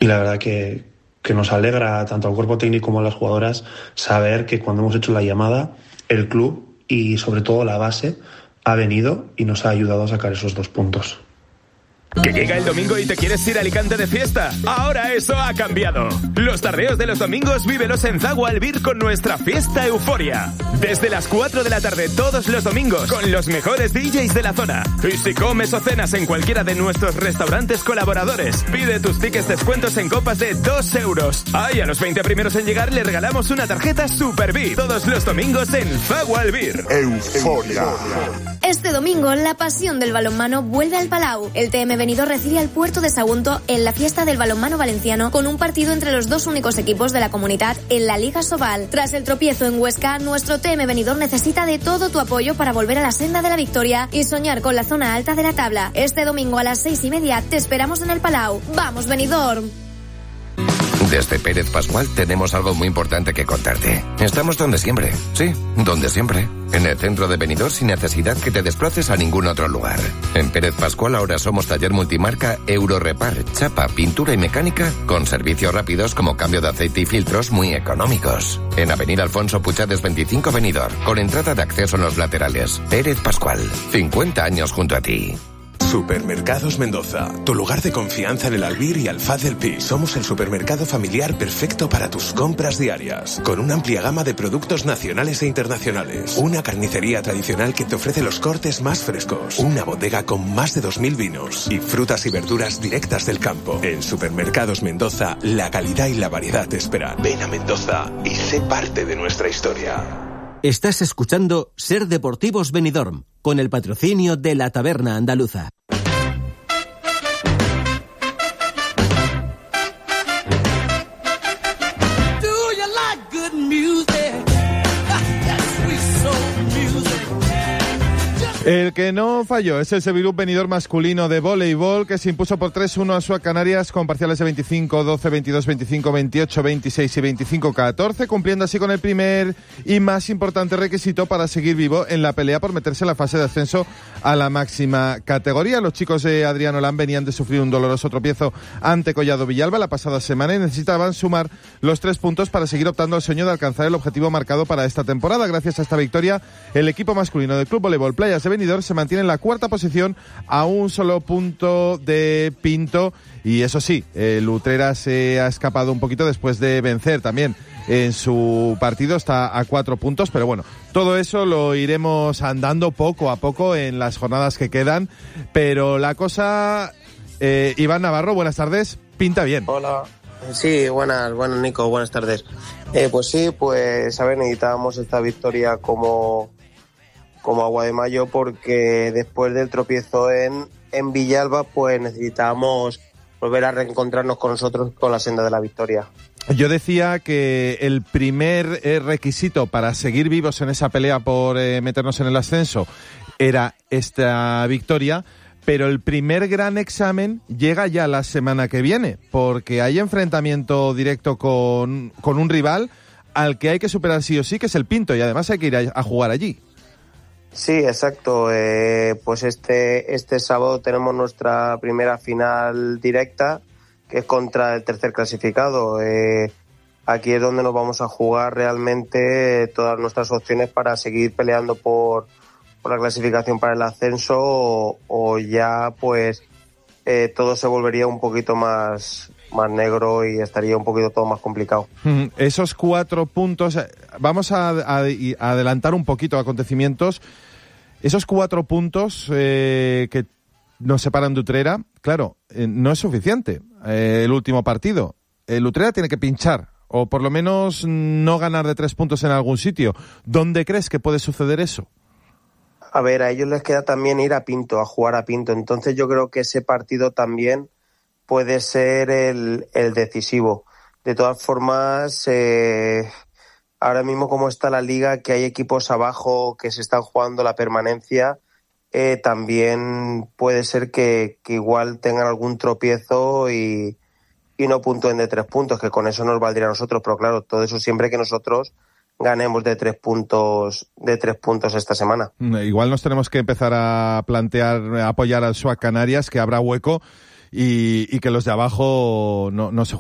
la verdad que nos alegra tanto al cuerpo técnico como a las jugadoras saber que cuando hemos hecho la llamada, el club y sobre todo la base ha venido y nos ha ayudado a sacar esos 2 puntos. ¿Que llega el domingo y te quieres ir a Alicante de fiesta? Ahora eso ha cambiado. Los tardeos de los domingos vívelos en Zaguo Albir con nuestra fiesta Euforia. Desde las 4 de la tarde todos los domingos con los mejores DJs de la zona. Y si comes o cenas en cualquiera de nuestros restaurantes colaboradores, pide tus tickets descuentos en copas de 2 euros. A los 20 primeros en llegar le regalamos una tarjeta Super VIP. Todos los domingos en Zaguo Albir. Euforia. Este domingo la pasión del balonmano vuelve al Palau. El TM Benidorm recibe al Puerto de Sagunto en la fiesta del balonmano valenciano con un partido entre los 2 únicos equipos de la comunidad en la Liga Sobal. Tras el tropiezo en Huesca, nuestro TM Benidorm necesita de todo tu apoyo para volver a la senda de la victoria y soñar con la zona alta de la tabla. Este domingo a las 6:30 te esperamos en el Palau. ¡Vamos, Benidorm! Desde Pérez Pascual tenemos algo muy importante que contarte. Estamos donde siempre. Sí, donde siempre. En el centro de Benidorm sin necesidad que te desplaces a ningún otro lugar. En Pérez Pascual ahora somos taller multimarca Eurorepar, chapa, pintura y mecánica con servicios rápidos como cambio de aceite y filtros muy económicos. En Avenida Alfonso Puchades 25 Benidorm, con entrada de acceso en los laterales. Pérez Pascual, 50 años junto a ti. Supermercados Mendoza, tu lugar de confianza en el Albir y Alfaz del Pi. Somos el supermercado familiar perfecto para tus compras diarias, con una amplia gama de productos nacionales e internacionales. Una carnicería tradicional que te ofrece los cortes más frescos. Una bodega con más de 2000 vinos y frutas y verduras directas del campo. En Supermercados Mendoza, la calidad y la variedad te esperan. Ven a Mendoza y sé parte de nuestra historia. Estás escuchando Ser Deportivos Benidorm, con el patrocinio de la Taberna Andaluza. El que no falló es el Sevilú Benidorm masculino de voleibol, que se impuso por 3-1 a SUA Canarias con parciales de 25-12, 22-25, 28-26 y 25-14, cumpliendo así con el primer y más importante requisito para seguir vivo en la pelea por meterse en la fase de ascenso a la máxima categoría. Los chicos de Adrián Olán venían de sufrir un doloroso tropiezo ante Collado Villalba la pasada semana y necesitaban sumar los 3 puntos para seguir optando al sueño de alcanzar el objetivo marcado para esta temporada. Gracias a esta victoria, el equipo masculino del Club Voleibol Playas de Benidorm se mantiene en la 4ª posición a un solo punto de Pinto, y eso sí, el Utrera se ha escapado un poquito después de vencer también en su partido, está a 4 puntos, pero bueno, todo eso lo iremos andando poco a poco en las jornadas que quedan, pero la cosa, Iván Navarro, buenas tardes, pinta bien. Hola. Sí, buenas Nico, buenas tardes. Pues sí, pues a ver, necesitábamos esta victoria como agua de mayo, porque después del tropiezo en Villalba, pues necesitábamos volver a reencontrarnos con nosotros con la senda de la victoria. Yo decía que el primer requisito para seguir vivos en esa pelea por meternos en el ascenso era esta victoria, pero el primer gran examen llega ya la semana que viene, porque hay enfrentamiento directo con un rival al que hay que superar sí o sí, que es el Pinto, y además hay que ir a jugar allí. Sí, exacto. Pues este sábado tenemos nuestra primera final directa, que es contra el tercer clasificado. Aquí es donde nos vamos a jugar realmente todas nuestras opciones para seguir peleando por la clasificación para el ascenso, o ya pues todo se volvería un poquito más negro y estaría un poquito todo más complicado. Esos 4 puntos, vamos a adelantar un poquito acontecimientos. Esos 4 puntos que nos separan de Utrera, claro, no es suficiente. El último partido, el Utrera tiene que pinchar, o por lo menos no ganar de 3 puntos en algún sitio. ¿Dónde crees que puede suceder eso? A ver, a ellos les queda también ir a Pinto, a jugar a Pinto. Entonces yo creo que ese partido también puede ser el decisivo. De todas formas, ahora mismo como está la liga, que hay equipos abajo que se están jugando la permanencia, también puede ser que igual tengan algún tropiezo y no puntúen de 3 puntos, que con eso nos valdría a nosotros. Pero claro, todo eso siempre que nosotros ganemos de 3 puntos esta semana. Igual nos tenemos que empezar a plantear apoyar al SUA Canarias, que habrá hueco, y que los de abajo no se